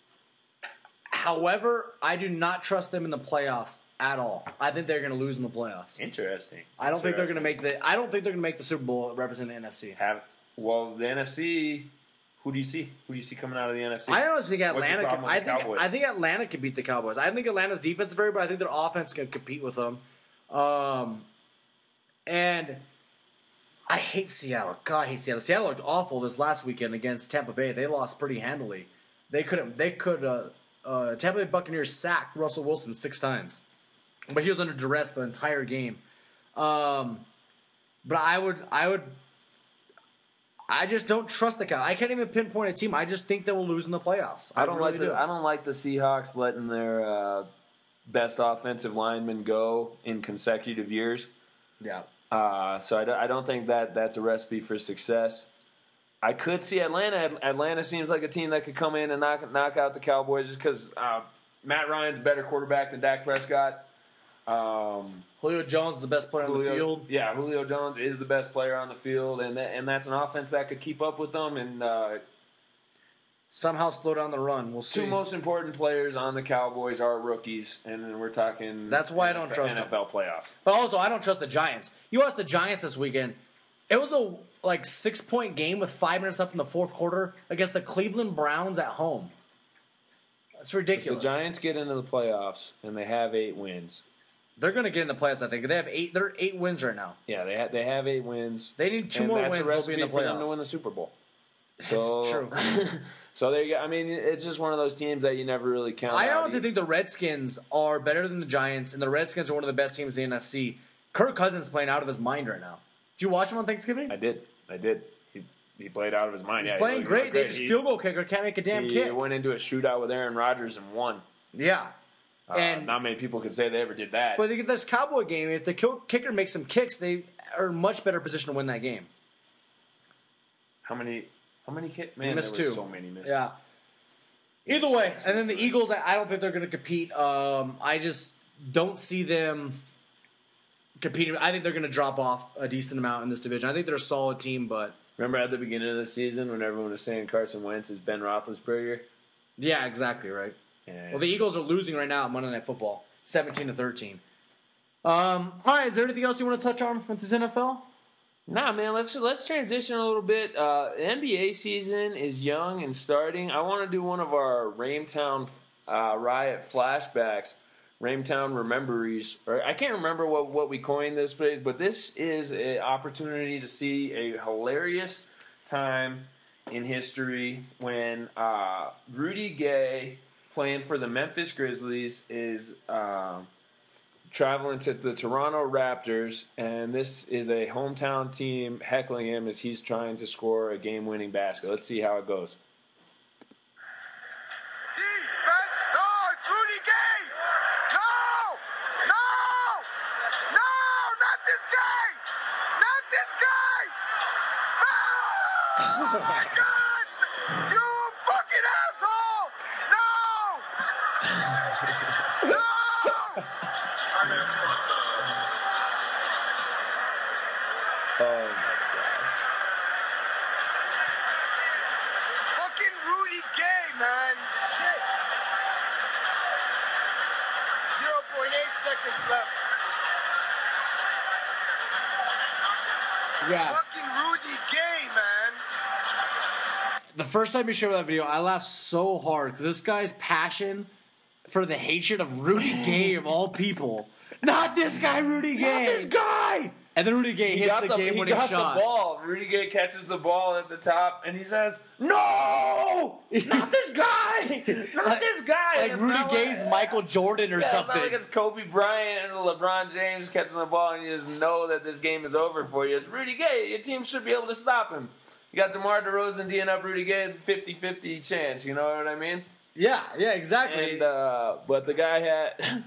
However, I do not trust them in the playoffs at all. I think they're going to lose in the playoffs. Interesting. I don't think they're going to make the. I don't think they're going to make the Super Bowl representing the NFC. The NFC. Who do you see? Who do you see coming out of the NFC? I honestly think Atlanta. I think Atlanta could beat the Cowboys. I think Atlanta's defense is very good. I think their offense can compete with them. And I hate Seattle. God, I hate Seattle. Seattle looked awful this last weekend against Tampa Bay. They lost pretty handily. Tampa Bay Buccaneers sacked Russell Wilson 6 times, but he was under duress the entire game. But I just don't trust the Cowboys. I can't even pinpoint a team. I just think they will lose in the playoffs. I don't like the Seahawks letting their best offensive linemen go in consecutive years. Yeah. So I don't think that's a recipe for success. I could see Atlanta. Atlanta seems like a team that could come in and knock out the Cowboys just because Matt Ryan's a better quarterback than Dak Prescott. Julio Jones is the best player on the field. Yeah, Julio Jones is the best player on the field, and that's an offense that could keep up with them. And somehow slow down the run. We'll see. Two most important players on the Cowboys are rookies, and we're talking. That's why I don't trust NFL playoffs. But also, I don't trust the Giants. You watched the Giants this weekend. It was a 6-point game with 5 minutes left in the fourth quarter against the Cleveland Browns at home. That's ridiculous. If the Giants get into the playoffs and they have 8 wins. They're going to get in the playoffs, I think. They have 8. They're 8 wins right now. Yeah, they have 8 wins. They need 2 more wins to be in the playoffs. For them to win the Super Bowl. So, that's true. So there you go. I mean, it's just one of those teams that you never really count out. I honestly think the Redskins are better than the Giants, and the Redskins are one of the best teams in the NFC. Kirk Cousins is playing out of his mind right now. Did you watch him on Thanksgiving? I did. He played out of his mind. He's playing great. They just field goal kicker can't make a damn kick. He went into a shootout with Aaron Rodgers and won. Yeah. And not many people could say they ever did that. But this Cowboy game, if the kicker makes some kicks, they are in much better position to win that game. How many kicks? Man, he missed there 2. Was so many misses. Yeah. Either way, and then the Eagles, I don't think they're going to compete. I just don't see them competing. I think they're going to drop off a decent amount in this division. I think they're a solid team, but... Remember at the beginning of the season when everyone was saying Carson Wentz is Ben Roethlisberger? Yeah, exactly, right. And well, the Eagles are losing right now at Monday Night Football, 17-13. All right, is there anything else you want to touch on with this NFL? Nah, man, let's transition a little bit. NBA season is young and starting. I want to do one of our Raintown Riot flashbacks, Raintown Rememberies. Or I can't remember what we coined this phrase, but this is an opportunity to see a hilarious time in history when Rudy Gay, playing for the Memphis Grizzlies, is traveling to the Toronto Raptors, and this is a hometown team heckling him as he's trying to score a game-winning basket. Let's see how it goes. Defense! No, it's Rudy Gay! No! No! No! Not this guy! Not this guy! No! Oh my God! You fucking asshole! No! No! Oh, my God. Fucking Rudy Gay, man. Shit. 0.8 seconds left. Yeah. Fucking Rudy Gay, man. The first time you showed that video, I laughed so hard because this guy's passion for the hatred of Rudy Gay of all people. Not this guy, Rudy Gay. Not this guy. And then Rudy Gay hits the game-winning shot. He got the ball. Rudy Gay catches the ball at the top, and he says, "No, not this guy, not this guy." Like Rudy Gay's Michael Jordan or something. It's not like it's Kobe Bryant and LeBron James catching the ball, and you just know that this game is over for you. It's Rudy Gay. Your team should be able to stop him. You got DeMar DeRozan D'ing up Rudy Gay. It's a 50-50 chance. You know what I mean? Yeah, exactly. And but the guy had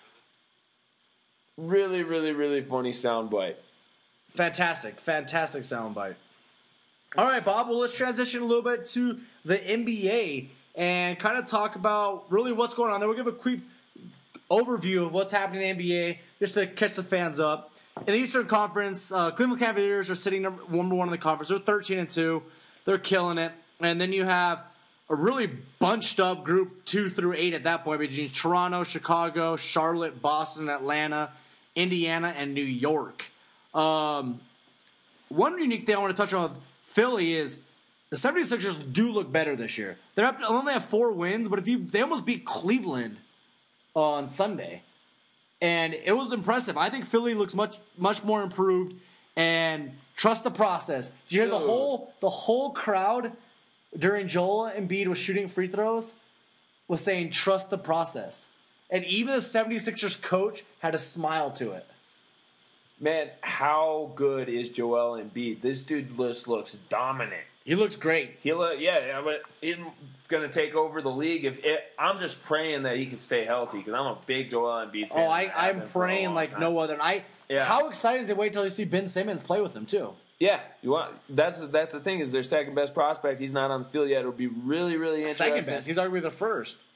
really, really, really funny soundbite. Fantastic soundbite. All right, Bob, well, let's transition a little bit to the NBA and kind of talk about really what's going on there. We'll give a quick overview of what's happening in the NBA just to catch the fans up. In the Eastern Conference, Cleveland Cavaliers are sitting number one in the conference. They're 13-2. They're killing it. And then you have a really bunched up group 2 through 8 at that point between Toronto, Chicago, Charlotte, Boston, Atlanta, Indiana, and New York. One unique thing I want to touch on with Philly is the 76ers do look better this year. They only have 4 wins, but they almost beat Cleveland on Sunday. And it was impressive. I think Philly looks much more improved, and trust the process. Did you hear the whole crowd during Joel Embiid was shooting free throws was saying trust the process. And even the 76ers coach had a smile to it. Man, how good is Joel Embiid? This dude just looks dominant. He looks great. But he's going to take over the league. I'm just praying that he can stay healthy because I'm a big Joel Embiid fan. Oh, I'm praying like no other. How excited is it wait until you see Ben Simmons play with him too? Yeah, that's the thing is their second best prospect. He's not on the field yet. It'll be really, really interesting. Second best. He's arguably the first.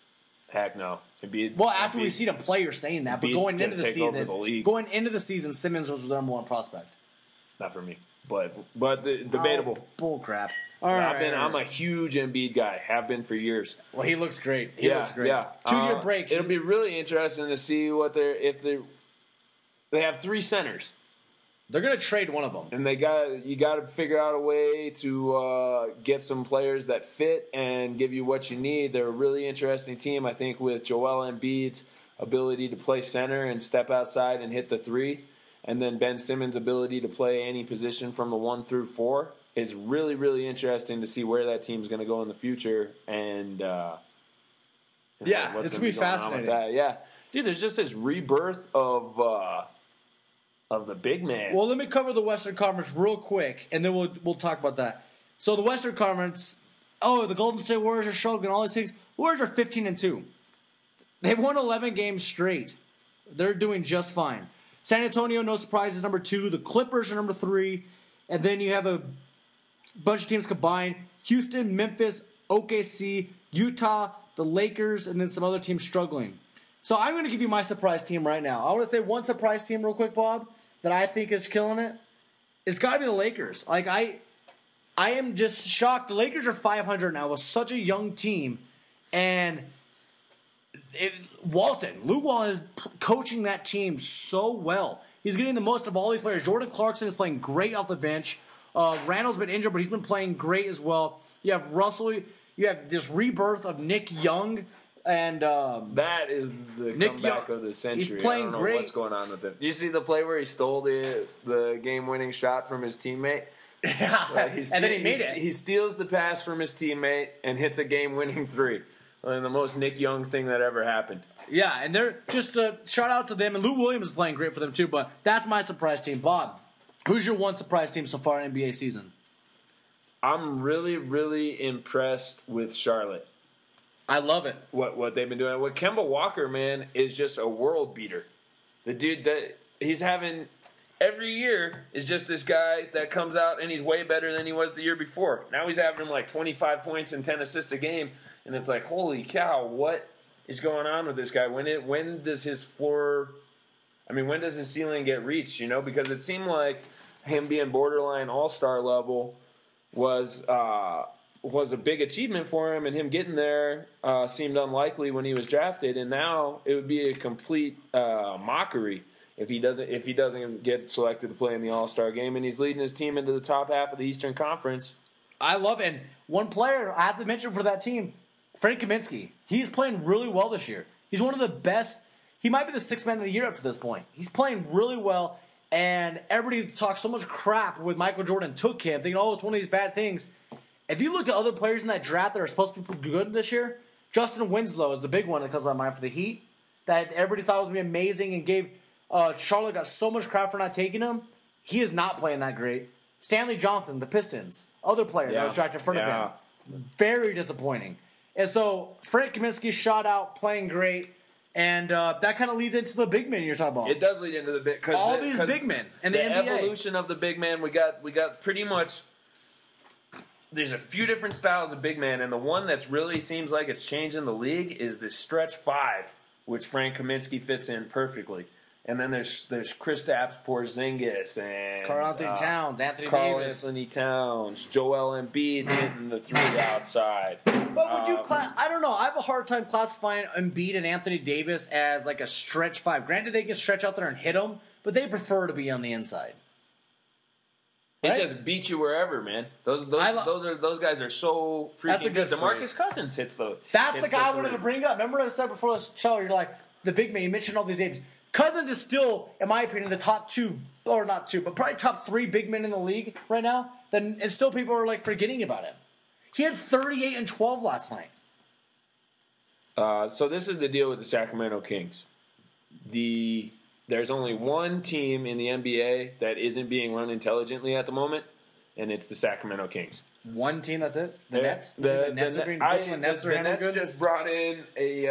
Heck no. Well, after we see him play, you're saying that, but Embiid going gonna into the take over season, the league. Simmons was the number one prospect. Not for me, but debatable. Oh, bull crap. All right. I'm a huge Embiid guy. Have been for years. Well, he looks great. He looks great. Yeah. 2-year break. It'll be really interesting to see what they have 3 centers. They're going to trade one of them. And you got to figure out a way to get some players that fit and give you what you need. They're a really interesting team, I think, with Joel Embiid's ability to play center and step outside and hit the 3, and then Ben Simmons' ability to play any position from the 1 through 4. It's really, really interesting to see where that team's going to go in the future, and it's going to be fascinating. Yeah, dude, there's just this rebirth of the big man. Well, let me cover the Western Conference real quick, and then we'll talk about that. So the Western Conference, the Golden State Warriors are struggling, all these things. Warriors are 15-2. They've won 11 games straight. They're doing just fine. San Antonio, no surprise, is number 2. The Clippers are number 3. And then you have a bunch of teams combined. Houston, Memphis, OKC, Utah, the Lakers, and then some other teams struggling. So I'm going to give you my surprise team right now. I want to say one surprise team real quick, Bob, that I think is killing it. It's got to be the Lakers. Like, I am just shocked. The Lakers are 500 now with such a young team. And Luke Walton is coaching that team so well. He's getting the most of all these players. Jordan Clarkson is playing great off the bench. Randall's been injured, but he's been playing great as well. You have Russell. You have this rebirth of Nick Young. And that is the comeback of the century. He's playing I don't know great. What's going on with him? You see the play where he stole the game-winning shot from his teammate? Yeah, and then he made it. He steals the pass from his teammate and hits a game-winning 3. And the most Nick Young thing that ever happened. Yeah, and they're just a shout out to them. And Lou Williams is playing great for them too. But that's my surprise team. Bob, who's your one surprise team so far in NBA season? I'm really, really impressed with Charlotte. I love it. What they've been doing. What Kemba Walker, man, is just a world beater. The dude that he's having every year is just this guy that comes out and he's way better than he was the year before. Now he's having like 25 points and 10 assists a game, and it's like, holy cow, what is going on with this guy? When does his floor? I mean, when does his ceiling get reached? You know, because it seemed like him being borderline all-star level was a big achievement for him, and him getting there seemed unlikely when he was drafted, and now it would be a complete mockery if he doesn't get selected to play in the All-Star game, and he's leading his team into the top half of the Eastern Conference. I love it. And one player I have to mention for that team, Frank Kaminsky. He's playing really well this year. He's one of the best. He might be the 6th man of the year up to this point. He's playing really well, and everybody talks so much crap when Michael Jordan took him, thinking, it's one of these bad things. If you look at other players in that draft that are supposed to be good this year, Justin Winslow is the big one that comes to my mind for the Heat. That everybody thought was going to be amazing and gave Charlotte got so much crap for not taking him. He is not playing that great. Stanley Johnson, the Pistons, other player that was drafted in front of him. Very disappointing. And so Frank Kaminsky shot out, playing great. And that kind of leads into the big men you're talking about. It does lead into the big. All these big men in the NBA. Evolution of the big man. We got pretty much. There's a few different styles of big man, and the one that's really seems like it's changing the league is this stretch 5, which Frank Kaminsky fits in perfectly. And then there's Kristaps Porzingis and Karl-Anthony Towns, Karl-Anthony Towns, Joel Embiid's hitting the 3 outside. But would you I don't know. I have a hard time classifying Embiid and Anthony Davis as like a stretch 5. Granted, they can stretch out there and hit them, but they prefer to be on the inside. It just beats you wherever, man. Those guys are so freaking good. DeMarcus Cousins hits the. That's the guy I wanted to bring up. Remember what I said before the show? You're like the big man. You mentioned all these names. Cousins is still, in my opinion, the top 2, or not 2, but probably top 3 big men in the league right now. And still people are like forgetting about him. He had 38 and 12 last night. So this is the deal with the Sacramento Kings. There's only one team in the NBA that isn't being run intelligently at the moment, and it's the Sacramento Kings. One team, that's it? The Nets? The Nets just brought in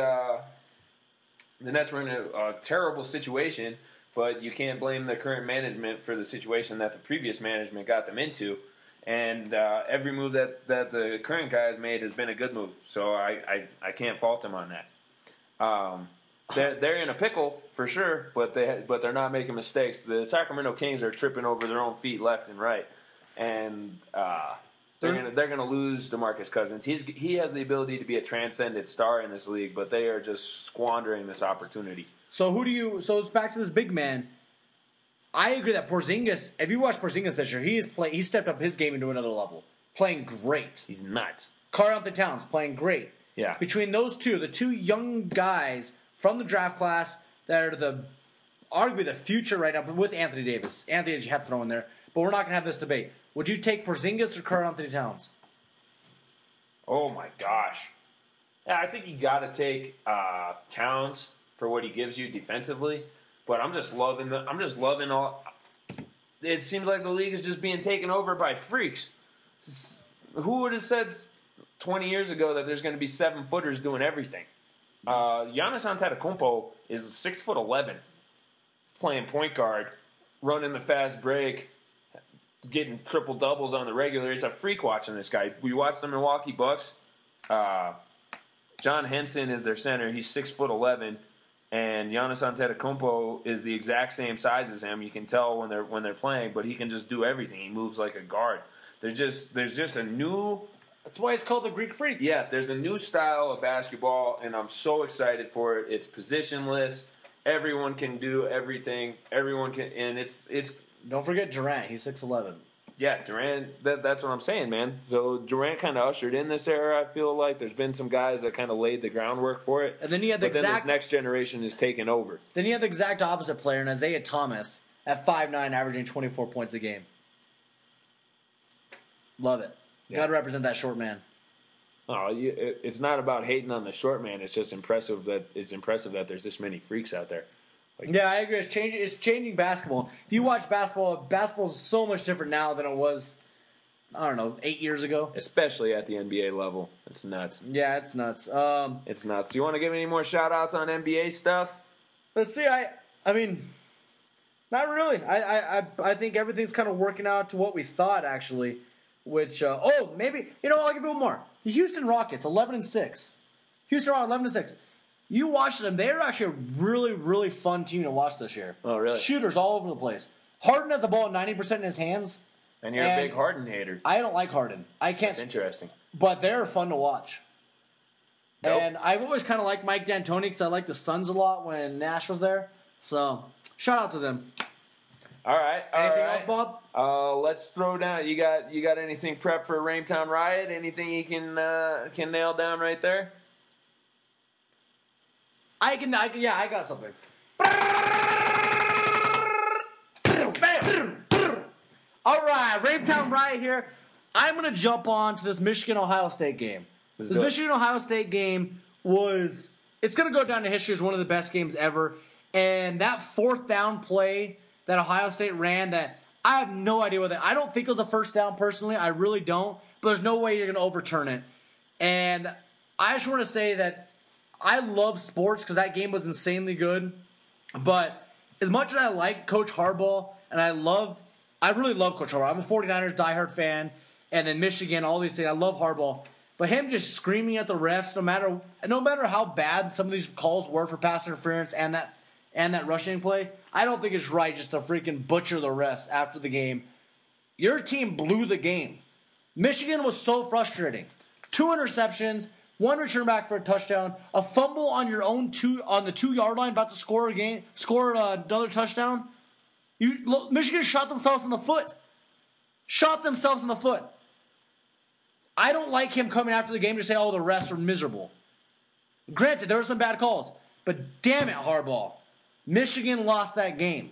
the Nets were in a terrible situation, but you can't blame the current management for the situation that the previous management got them into. And every move that the current guy has made has been a good move, so I can't fault him on that. They're in a pickle for sure, but they're not making mistakes. The Sacramento Kings are tripping over their own feet left and right, and they're gonna lose DeMarcus Cousins. He has the ability to be a transcendent star in this league, but they are just squandering this opportunity. So it's back to this big man. I agree that Porzingis. If you watch Porzingis this year, he stepped up his game into another level, playing great. He's nuts. Karl-Anthony Towns playing great. Yeah. Between those two, the two young guys from the draft class that are arguably the future right now, but with Anthony Davis. Anthony Davis you have to throw in there, but we're not going to have this debate. Would you take Porzingis or Karl-Anthony Towns? Oh my gosh. Yeah, I think you got to take Towns for what he gives you defensively, but I'm just loving all. It seems like the league is just being taken over by freaks. Who would have said 20 years ago that there's going to be 7-footers doing everything? Giannis Antetokounmpo is 6'11", playing point guard, running the fast break, getting triple doubles on the regular. It's a freak watching this guy. We watched the Milwaukee Bucks. John Henson is their center. He's 6'11", and Giannis Antetokounmpo is the exact same size as him. You can tell when they're playing, but he can just do everything. He moves like a guard. There's just a new. That's why it's called the Greek Freak. Yeah, there's a new style of basketball, and I'm so excited for it. It's positionless. Everyone can do everything. Everyone can, and it's. Don't forget Durant. He's 6'11". Yeah, Durant. That's what I'm saying, man. So Durant kind of ushered in this era. I feel like there's been some guys that kind of laid the groundwork for it. And then you had then this next generation is taking over. Then you have the exact opposite player in Isaiah Thomas at 5'9", averaging 24 points a game. Love it. Yeah. Got to represent that short man. Oh, it's not about hating on the short man. It's just impressive that there's this many freaks out there. Yeah, I agree. It's changing basketball. If you watch basketball is so much different now than it was, I don't know, 8 years ago. Especially at the NBA level. It's nuts. Yeah, it's nuts. It's nuts. Do you want to give any more shout-outs on NBA stuff? Let's see. I mean, not really. I think everything's kind of working out to what we thought, actually. Which, maybe, I'll give you one more. The Houston Rockets, 11-6. Houston Rockets, 11-6. You watched them. They're actually a really, really fun team to watch this year. Oh, really? Shooters all over the place. Harden has the ball 90% in his hands. And you're a big Harden hater. I don't like Harden. I can't. That's interesting. But they're fun to watch. Nope. And I've always kind of liked Mike D'Antoni because I liked the Suns a lot when Nash was there. So, shout out to them. All right. Anything else, Bob? Let's throw down. You got anything prepped for Raintown Riot? Anything you can nail down right there? I got something. All right, Raintown Riot here. I'm going to jump on to this Michigan-Ohio State game. This Michigan-Ohio State game it's going to go down to history as one of the best games ever. And that fourth down play that Ohio State ran that I have no idea what I don't think it was a first down personally. I really don't. But there's no way you're going to overturn it. And I just want to say that I love sports because that game was insanely good. But as much as I like Coach Harbaugh, and I really love Coach Harbaugh. I'm a 49ers diehard fan. And then Michigan, all these things. I love Harbaugh. But him just screaming at the refs, no matter how bad some of these calls were for pass interference and that rushing play, I don't think it's right just to freaking butcher the refs after the game. Your team blew the game. Michigan was so frustrating. 2 interceptions, 1 return back for a touchdown, a fumble on your own on the 2-yard line, about to score another touchdown. Michigan shot themselves in the foot. I don't like him coming after the game to say, "Oh, the refs were miserable." Granted, there were some bad calls, but damn it, Harbaugh. Michigan lost that game.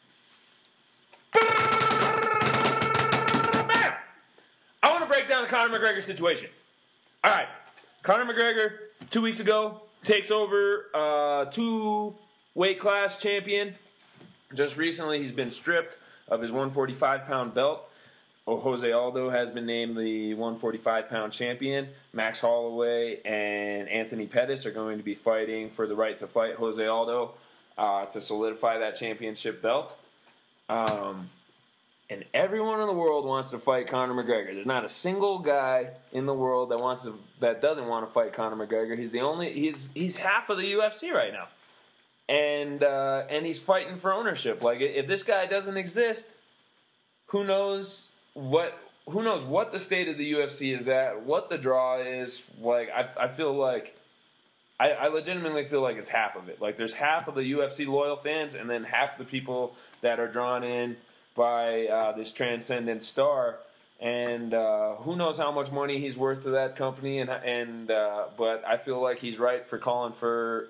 I want to break down the Conor McGregor situation. All right. Conor McGregor, 2 weeks ago, takes over 2-weight class champion. Just recently, he's been stripped of his 145-pound belt. Jose Aldo has been named the 145-pound champion. Max Holloway and Anthony Pettis are going to be fighting for the right to fight Jose Aldo to solidify that championship belt. And everyone in the world wants to fight Conor McGregor. There's not a single guy in the world that doesn't want to fight Conor McGregor. He's half of the UFC right now, and he's fighting for ownership. Like, if this guy doesn't exist, who knows what the state of the UFC is at, what the draw is. Like, I feel like I legitimately feel like it's half of it. Like, there's half of the UFC loyal fans, and then half the people that are drawn in by this transcendent star, and who knows how much money he's worth to that company, but I feel like he's right for calling for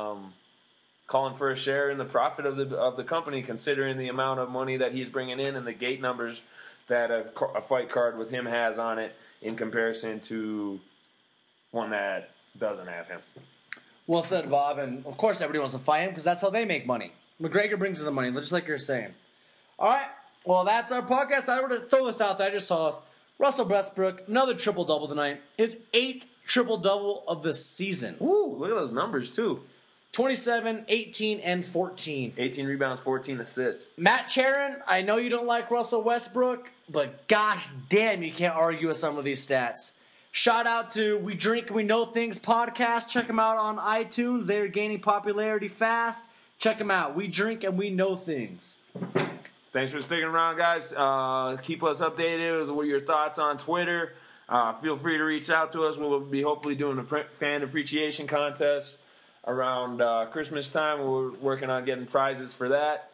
a share in the profit of the company, considering the amount of money that he's bringing in and the gate numbers that a fight card with him has on it in comparison to one that doesn't have him. Well said, Bob. And of course, everybody wants to fight him because that's how they make money. McGregor brings in the money, just like you're saying. All right, well, that's our podcast. I want to throw this out there. I just saw us. Russell Westbrook, another triple-double tonight. His 8th triple-double of the season. Ooh, look at those numbers, too. 27, 18, and 14. 18 rebounds, 14 assists. Matt Charon, I know you don't like Russell Westbrook, but gosh damn, you can't argue with some of these stats. Shout out to We Drink and We Know Things podcast. Check them out on iTunes. They're gaining popularity fast. Check them out. We Drink and We Know Things. Thanks for sticking around, guys. Keep us updated with your thoughts on Twitter. Feel free to reach out to us. We'll be hopefully doing a fan appreciation contest around Christmas time. We're working on getting prizes for that.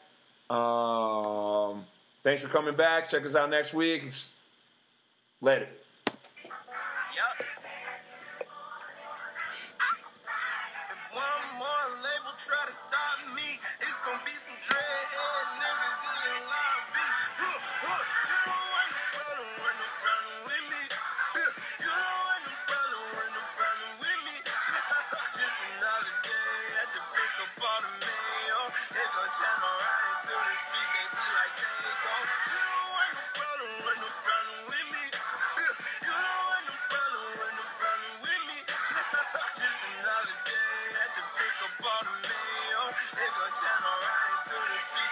Thanks for coming back. Check us out next week. Later. Yup. If one more label try to stop me, it's gonna be some dreadhead niggas in your lobby. You don't want no problem with me. You don't want no problem with me. Just another day at the pick up all the mail. It's a channel riding through the street, they be like, there you go. You don't want no problem with me. You don't want no problem with me. Just another day at the pick up all the mail. It's a channel riding through the street.